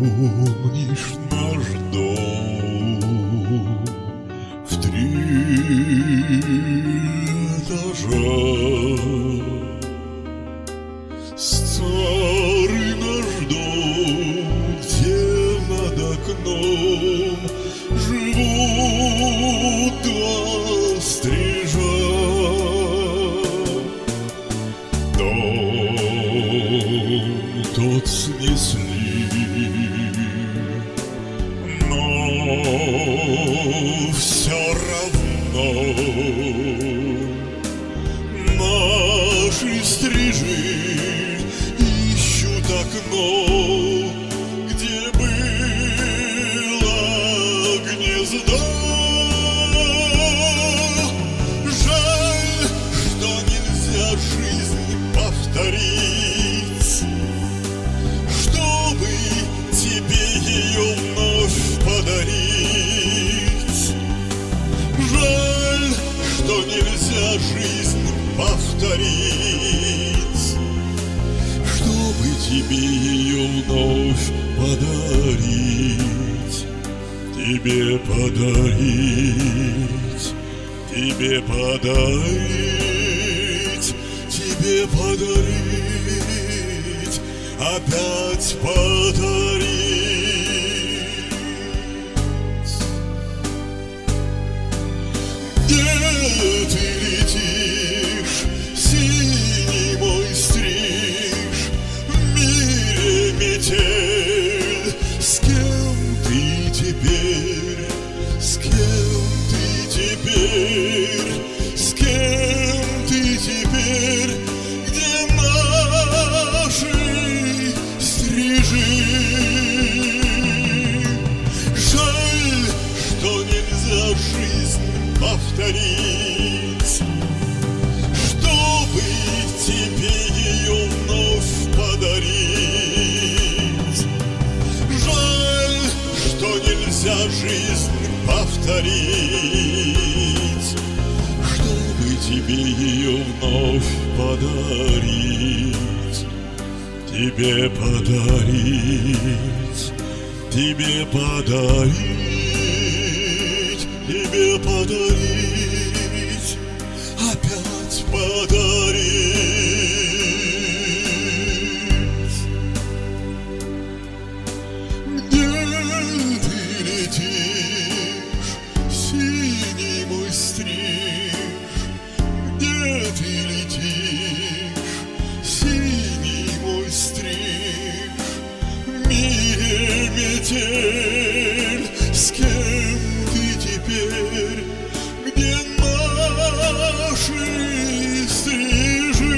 помнишь наш дом в 3 этажа? Старый наш дом, где над окном живут 2 стрижа. Дом тот снесли, но все равно наши стрижи ищут окно, где было гнездо. Жаль, что нельзя жизнь повторить, чтобы тебе ее вновь подарить. Жаль, что нельзя жизнь повторить, чтобы тебе ее вновь подарить. Тебе подарить, тебе подарить, тебе подарить, опять подарить. Где ты летишь, синий мой стриж, в мире метель? С кем ты теперь, с кем ты теперь, с кем ты теперь? Где наши стрижи? Жаль, что нельзя жизнь повторить, чтобы тебе ее вновь подарить. Жаль, что нельзя жизнь повторить, чтобы тебе ее вновь подарить. Тебе подарить, тебе подарить, тебе подарить, опять подарить. Где ты летишь, синий мой стриж? Где ты летишь, синий мой стриж? В мире метель, с кем ты теперь? Где наши стрижи?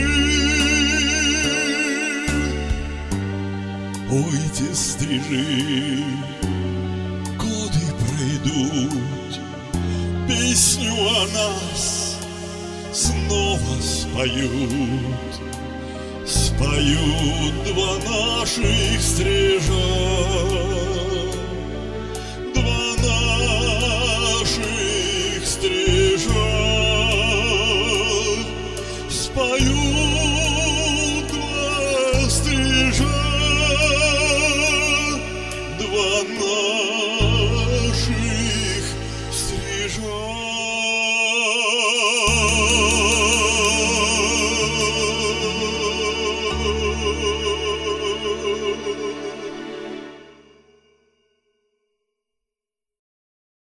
Ой, те стрижи, годы пройдут, песню о нас снова споют. Споют 2 наших стрижа.